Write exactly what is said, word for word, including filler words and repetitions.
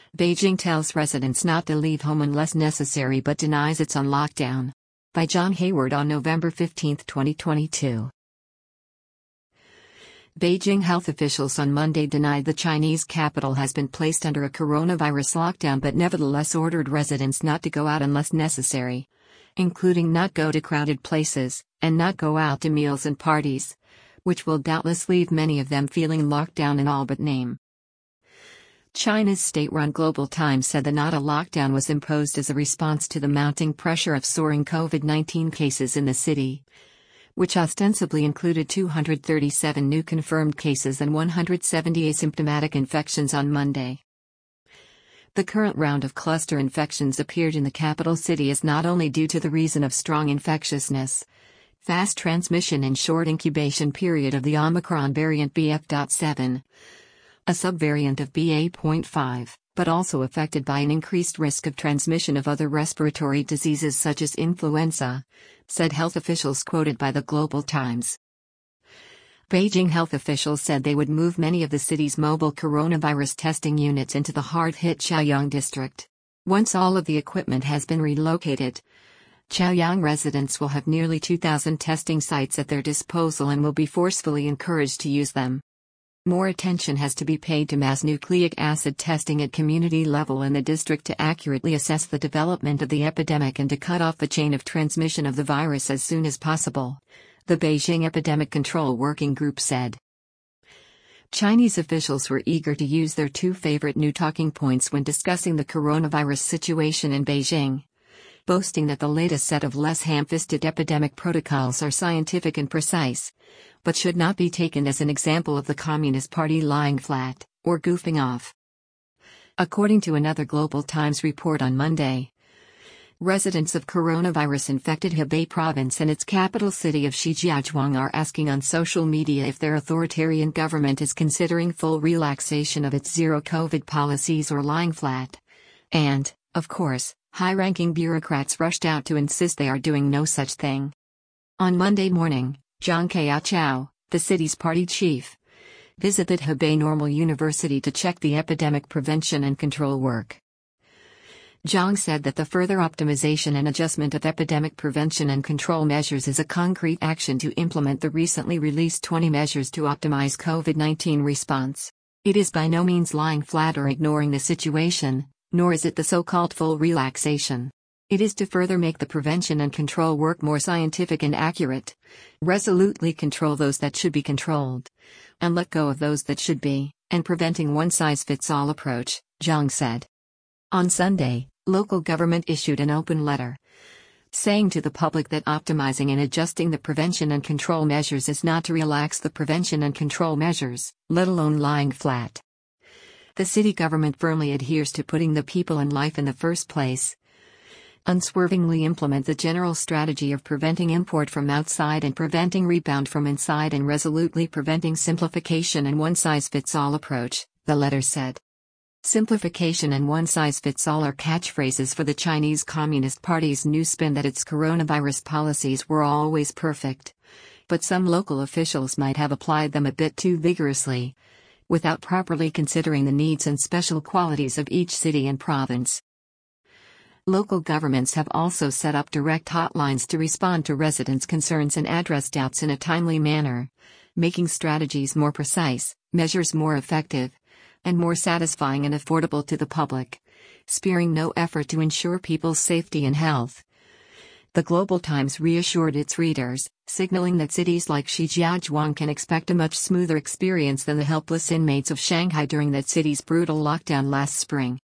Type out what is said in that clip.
Beijing tells residents not to leave home unless necessary but denies it's on lockdown. By John Hayward on November fifteenth, twenty twenty-two. Beijing health officials on Monday denied the Chinese capital has been placed under a coronavirus lockdown but nevertheless ordered residents not to go out unless necessary, including not go to crowded places, and not go out to meals and parties, which will doubtless leave many of them feeling locked down in all but name. China's state-run Global Times said the Nada lockdown was imposed as a response to the mounting pressure of soaring COVID nineteen cases in the city, which ostensibly included two hundred thirty-seven new confirmed cases and one hundred seventy asymptomatic infections on Monday. The current round of cluster infections appeared in the capital city is not only due to the reason of strong infectiousness, fast transmission and short incubation period of the Omicron variant B F point seven, a subvariant of B A point five, but also affected by an increased risk of transmission of other respiratory diseases such as influenza, said health officials quoted by the Global Times. Beijing health officials said they would move many of the city's mobile coronavirus testing units into the hard-hit Chaoyang district. Once all of the equipment has been relocated, Chaoyang residents will have nearly two thousand testing sites at their disposal and will be forcefully encouraged to use them. More attention has to be paid to mass nucleic acid testing at community level in the district to accurately assess the development of the epidemic and to cut off the chain of transmission of the virus as soon as possible, the Beijing Epidemic Control Working Group said. Chinese officials were eager to use their two favorite new talking points when discussing the coronavirus situation in Beijing, boasting that the latest set of less ham-fisted epidemic protocols are scientific and precise, but should not be taken as an example of the Communist Party lying flat, or goofing off. According to another Global Times report on Monday, residents of coronavirus-infected Hebei province and its capital city of Shijiazhuang are asking on social media if their authoritarian government is considering full relaxation of its zero-COVID policies or lying flat. And, of course, high-ranking bureaucrats rushed out to insist they are doing no such thing. On Monday morning, Zhang Qiaoqiao, the city's party chief, visited Hebei Normal University to check the epidemic prevention and control work. Zhang said that the further optimization and adjustment of epidemic prevention and control measures is a concrete action to implement the recently released twenty measures to optimize COVID nineteen response. It is by no means lying flat or ignoring the situation, nor is it the so-called full relaxation. It is to further make the prevention and control work more scientific and accurate, resolutely control those that should be controlled, and let go of those that should be, and preventing one-size-fits-all approach, Zhang said. On Sunday, local government issued an open letter, saying to the public that optimizing and adjusting the prevention and control measures is not to relax the prevention and control measures, let alone lying flat. The city government firmly adheres to putting the people and life in the first place, unswervingly implement the general strategy of preventing import from outside and preventing rebound from inside and resolutely preventing simplification and one-size-fits-all approach, the letter said. Simplification and one-size-fits-all are catchphrases for the Chinese Communist Party's new spin that its coronavirus policies were always perfect, but some local officials might have applied them a bit too vigorously, without properly considering the needs and special qualities of each city and province. Local governments have also set up direct hotlines to respond to residents' concerns and address doubts in a timely manner, making strategies more precise, measures more effective, and more satisfying and affordable to the public, sparing no effort to ensure people's safety and health. The Global Times reassured its readers, signaling that cities like Shijiazhuang can expect a much smoother experience than the helpless inmates of Shanghai during that city's brutal lockdown last spring.